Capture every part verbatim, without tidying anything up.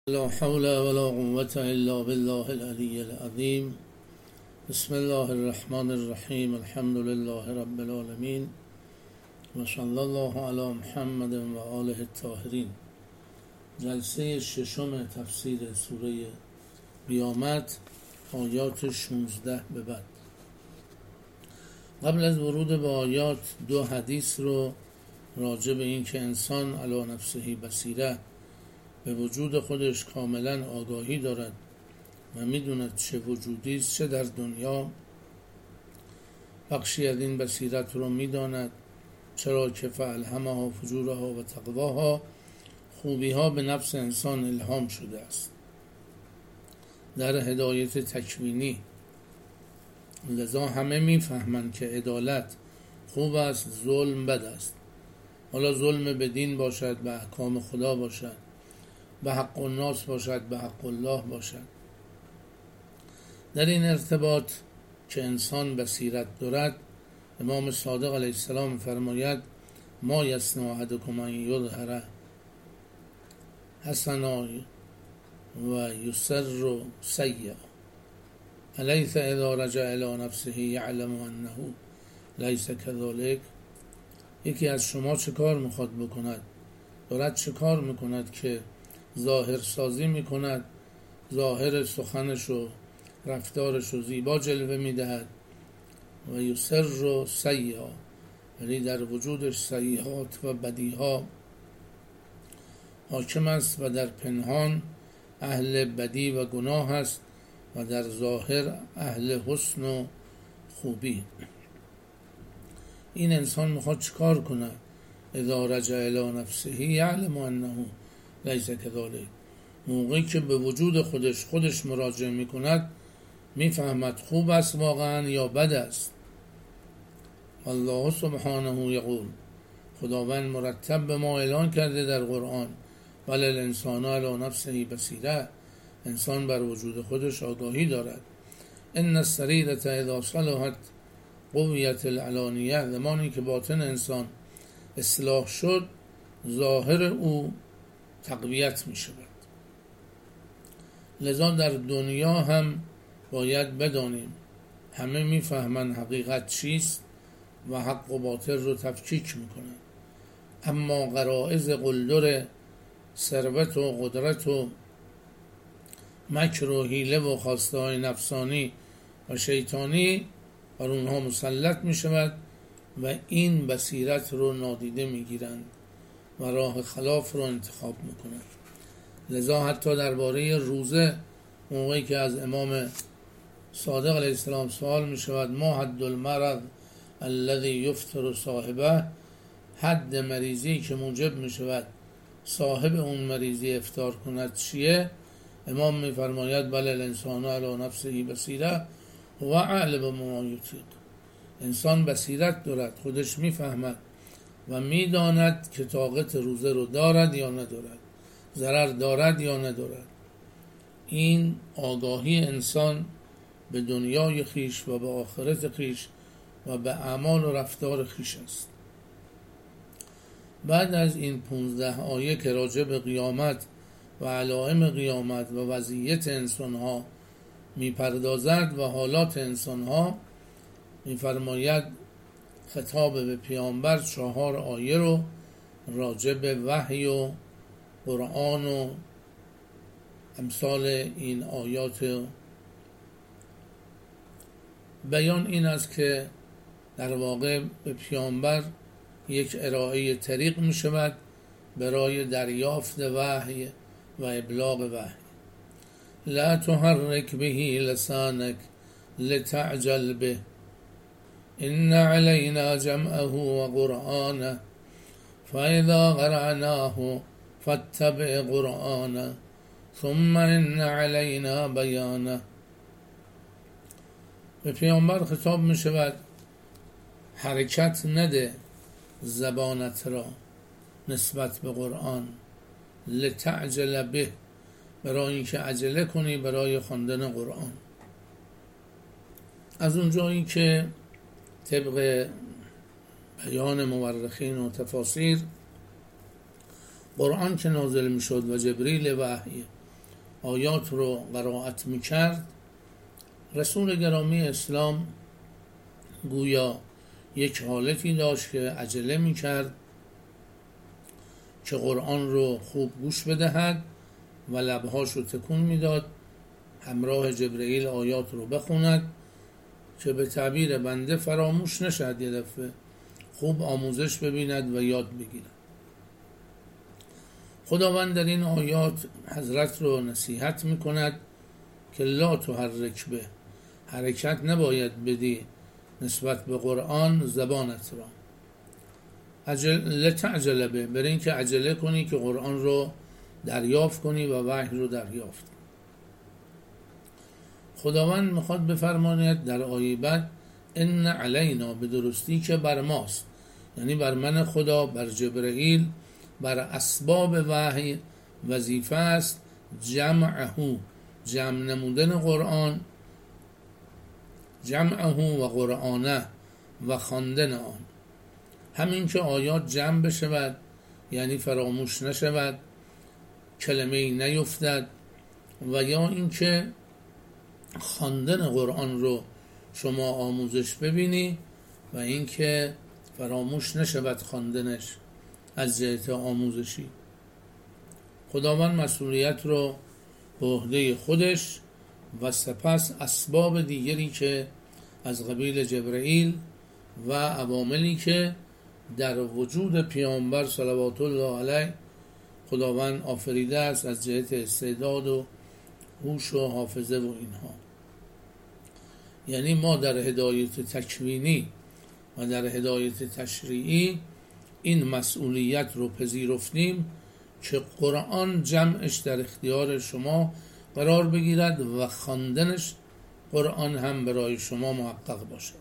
لا حول ولا قوة إلا بالله العلي العظيم. بسم الله الرحمن الرحیم. الحمد لله رب العالمین و صلی الله علی محمد و آله الطاهرین. جلسه ششم تفسیر سوره قیامت، آیات شانزده به بعد. قبل از ورود به آیات دو حدیث رو راجع به این که انسان علی نفسه بصیره، به وجود خودش کاملا آگاهی دارد و میدوند چه وجودی است چه در دنیا، بخشی از این بصیرت رو میداند، چرا که فالهمها فجورها و تقواها، خوبی ها به نفس انسان الهام شده است در هدایت تکوینی. لذا همه میفهمند که عدالت خوب است، ظلم بد است. حالا ظلم به دین باشد، به احکام خدا باشد، به حق الناس باشد، به حق الله باشد. در این ارتباط که انسان بصیرت دارد، امام صادق علیه السلام فرماید: ما یصنع احدکم ان یظهر حسنا و یسر سیئا الیس اذا رجع الی نفسه یعلم انه لیس کذلک. یکی از شما چه کار میخواد بکند؟ دارد چه کار میکند که ظاهر سازی میکند، ظاهر سخنش و رفتارش رو زیبا جلوه میدهد، و یسر و سیئا، ولی در وجودش سیئات و بدیها حاکم است و در پنهان اهل بدی و گناه است و در ظاهر اهل حسن و خوبی. این انسان میخواد چیکار کنه؟ اذا رجع الی نفسه یعلم انه لیس کذلک. موقعی که به وجود خودش خودش مراجعه میکند، میفهمد خوب است واقعا یا بد است. الله سبحانه یقول، خداوند مرتب به ما اعلان کرده در قرآن: ولی الانسان علی نفسه بصیره، انسان بر وجود خودش آگاهی دارد. ان السریرة اذا صلحت قویت العلانیه، زمانی که باطن انسان اصلاح شد، ظاهر او تقویت می شود. لذا در دنیا هم باید بدانیم همه می فهمن حقیقت چیست و حق و باطل رو تفکیک می کنن، اما غرائز قلدر ثروت و قدرت و مکر و حیله و خواسته های نفسانی و شیطانی بر اونها مسلط می شود و این بصیرت رو نادیده می گیرند و راه خلاف رو انتخاب می کنند. لذا حتی درباره روزه، موقعی که از امام صادق علیه السلام سوال می شود: ما حد المرض الذي یفطر صاحبه، حد مریضی که موجب می شود صاحب اون مریضی افطار کند چیه؟ امام می فرماید: بل الانسان علی نفسه بصیره و اعلم ما یطیق. انسان بصیرت دارد، خودش می فهمد و می داند که طاقت روزه رو دارد یا ندارد، ضرر دارد یا ندارد. این آگاهی انسان به دنیای خیش و به آخرت خیش و به اعمال و رفتار خیش است. بعد از این پونزده آیه که راجع به قیامت و علائم قیامت و وضعیت انسان ها می پردازد و حالات انسان ها، می فرماید خطاب به پیامبر چهار آیه رو راجع به وحی و قرآن و امثال این آیات بیان این است که در واقع به پیامبر یک ارائه طریق می شود برای دریافت وحی و ابلاغ وحی. لا تحرک به لسانک لتعجل به ان علینا جمعه و قرآنه فاذا قرأناه فاتبع قرآنه ثم ان علینا بیانه. به پیامبر خطاب می شود: حرکت نده زبانت را نسبت به قرآن، لتعجل به، برای اینکه عجله کنی برای خواندن قرآن. از اونجایی که طبق بیان مورخین و تفاسیر قرآن که نازل می شد و جبریل وحی آیات رو قرائت میکرد، رسول گرامی اسلام گویا یک حالتی داشت که عجله میکرد که قرآن رو خوب گوش بدهد و لبهاش رو تکون میداد، همراه جبرئیل آیات رو بخوند که به تعبیر بنده فراموش نشد، یه دفعه خوب آموزش ببیند و یاد بگیرد. خداوند در این آیات حضرت رو نصیحت میکند که لا تحرک به، حرکت نباید بدی نسبت به قرآن زبانت را، عجله تعجله به، برای اینکه عجله کنی که قرآن رو دریافت کنی و وحی رو دریافت. خداوند میخواد بفرماید در آیه بعد ان علینا، به درستی که بر ماست، یعنی بر من خدا، بر جبرئیل، بر اسباب وحی وظیفه است جمعه، جمع نمودن قرآن، جمعه و قرآنه و خواندن آن، همین که آیات جمع بشود یعنی فراموش نشود، کلمه ای نیفتد، و یا اینکه خواندن قرآن رو شما آموزش ببینی و اینکه فراموش نشود خواندنش از جهت آموزشی. خداوند مسئولیت رو به عهده خودش و سپس اسباب دیگری که از قبیل جبرئیل و عواملی که در وجود پیامبر صلوات الله علیه خداوند آفریده است از جهت استعداد و هوش و حافظه و اینها. یعنی ما در هدایت تکوینی و در هدایت تشریعی این مسئولیت رو پذیرفتیم که قرآن جمعش در اختیار شما قرار بگیرد و خواندنش قرآن هم برای شما محقق باشد.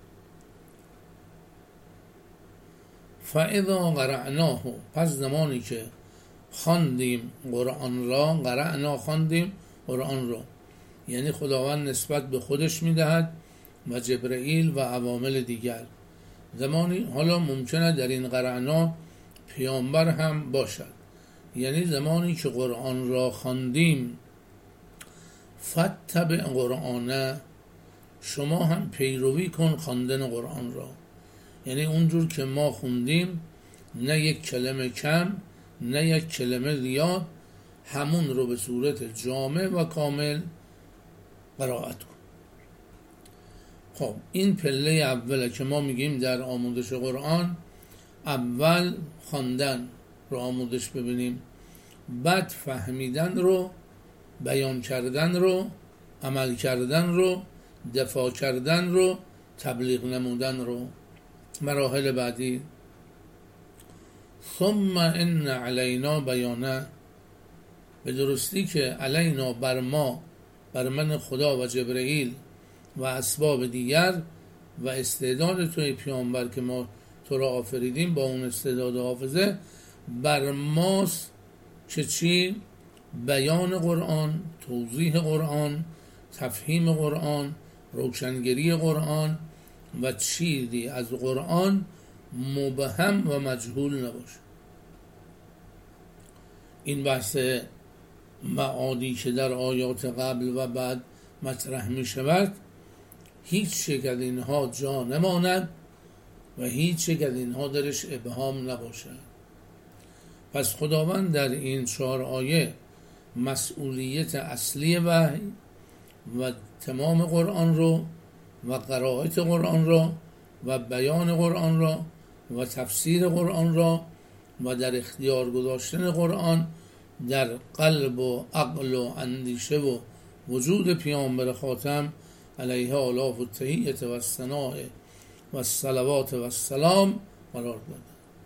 فاذا قرأناه، پس زمانی که خواندیم قرآن را، قرأنا خواندیم قرآن را، یعنی خداوند نسبت به خودش میدهد و جبرئیل و عوامل دیگر. زمانی حالا ممکنه در این قرأنا پیامبر هم باشد، یعنی زمانی که قرآن را خواندیم فتبع قرآنه، شما هم پیروی کن خواندن قرآن را، یعنی اونجور که ما خوندیم نه یک کلمه کم نه یک کلمه زیاد، همون رو به صورت جامع و کامل قرائت کن. خب این پله اوله که ما میگیم در آموزش قرآن، اول خواندن رو آموزش ببینیم، بعد فهمیدن رو، بیان کردن رو، عمل کردن رو، دفاع کردن رو، تبلیغ نمودن رو، مراحل بعدی. ثم ان علینا بیانه، به درستی که علینا بر ما، بر من خدا و جبرئیل و اسباب دیگر و استعداد توی پیامبر که ما تو را آفریدیم با اون استعداد حافظه، بر ماست که چی؟ بیان قرآن، توضیح قرآن، تفهیم قرآن، روشنگری قرآن و چیزی از قرآن مبهم و مجهول نباشه. این بحث معادی که در آیات قبل و بعد مطرح می شود، هیچ یک از اینها جا نماند و هیچ یک از اینها درش ابهام نباشد. پس خداوند در این چهار آیه مسئولیت اصلی وحی و تمام قرآن رو و قرائت قرآن را و بیان قرآن را و تفسیر قرآن را و در اختیار گذاشتن قرآن در قلب و عقل و اندیشه و وجود پیامبر خاتم علیه آلاف و تحییت و الثناء و الصلوات و السلام قرار داده.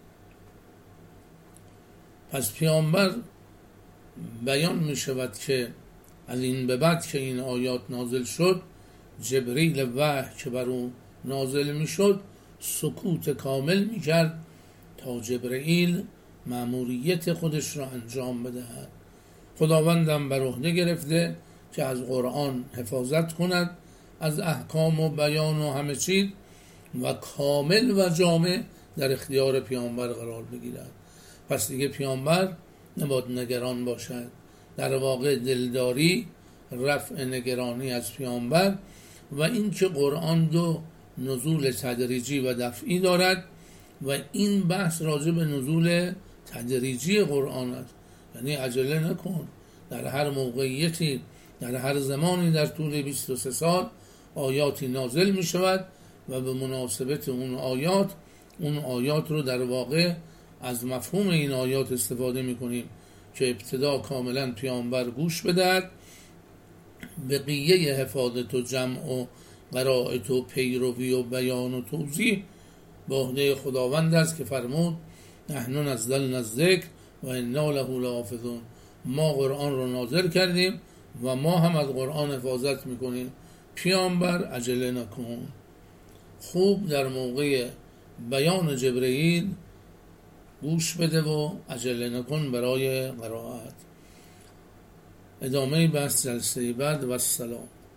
پس پیامبر بیان می شود که از این به بعد که این آیات نازل شد، جبریل وحی که بر اون نازل می شد سکوت کامل می کرد تا جبریل مأموریت خودش را انجام بدهد. خداوندم بر عهده گرفته که از قرآن حفاظت کند، از احکام و بیان و همه چیز، و کامل و جامع در اختیار پیامبر قرار بگیرد. پس دیگه پیامبر نباید نگران باشد، در واقع دلداری، رفع نگرانی از پیامبر و اینکه قرآن دو نزول تدریجی و دفعی دارد و این بحث راجع به نزول تدریجی قرآن است. یعنی عجله نکن، در هر موقعیتی، در هر زمانی در طول بیست و سه سال آیاتی نازل می شود و به مناسبت اون آیات اون آیات رو در واقع از مفهوم این آیات استفاده می کنیم که ابتدا کاملا پیامبر گوش بدهد، بقیه حفاظت و جمع و قرائت و پیروی و بیان و توضیح به عهده خداوند است که فرمود نحن نزلنا الذکر و انا له لحافظون. ما قرآن رو نازل کردیم و ما هم از قرآن حفاظت میکنیم. پیامبر عجله نکن، خوب در موقع بیان جبرئیل گوش بده و عجله نکن برای قرائت. ادامه بحث جلسه بعد و السلام.